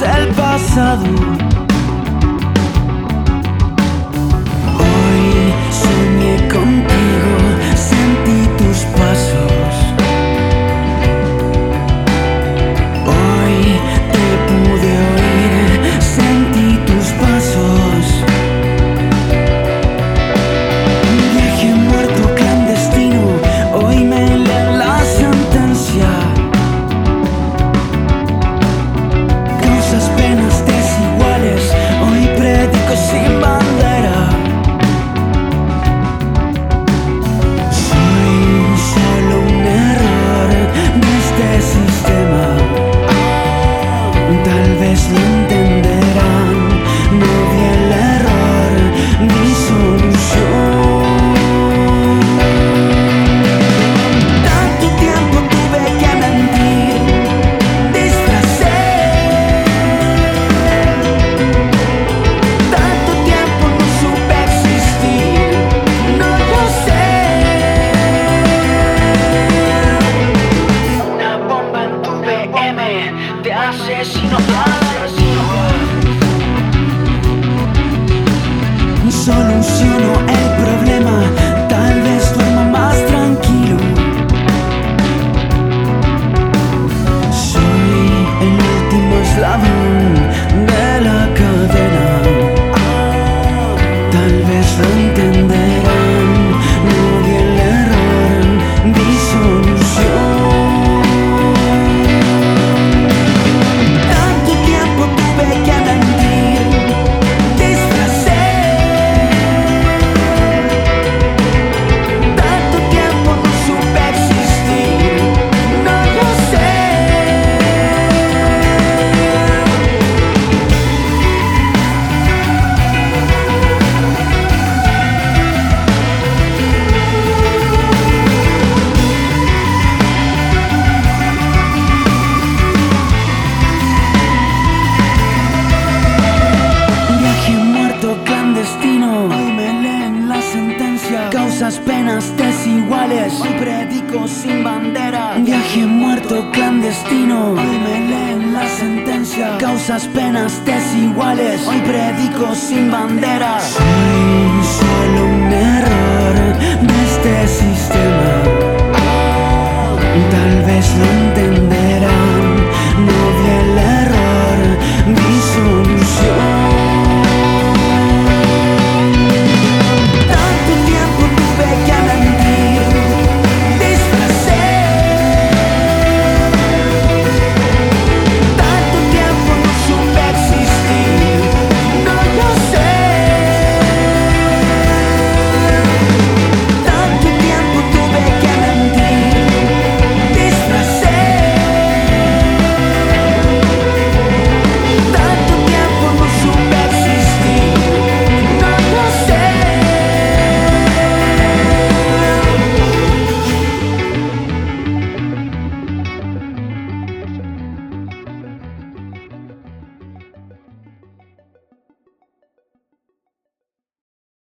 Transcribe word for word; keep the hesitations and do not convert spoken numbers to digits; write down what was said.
el pasado. Hoy soñé contigo, sentí tus pasos. Hoy te pude oír, sentí tus pasos. Viaje muerto clandestino, hoy me leen la sentencia. Causas penas desiguales, hoy predico sin bandera. Soy solo un error de este sistema. Tal vez lo entenderán, no vi el error, mi solución. Tanto tiempo tuve que mentir, disfracé. Tanto tiempo no supe existir, no lo sé. Una bomba en tu B M, te asesino, te asesino. Soluciono el problema, tal vez duerma más tranquilo. Soy el último eslabón de la cadena. Tal vez lo entenderán, no vi el error, vi solución. Tanto tiempo tuve que mentir, disfracé. Tanto tiempo no supe existir, no lo sé. Viaje muerto clandestino, hoy me leen la sentencia. Causas penas desiguales, hoy predico sin bandera. Viaje muerto clandestino, hoy me leen la sentencia. Causas penas desiguales, hoy predico sin bandera. Soy solo un error de este sistema.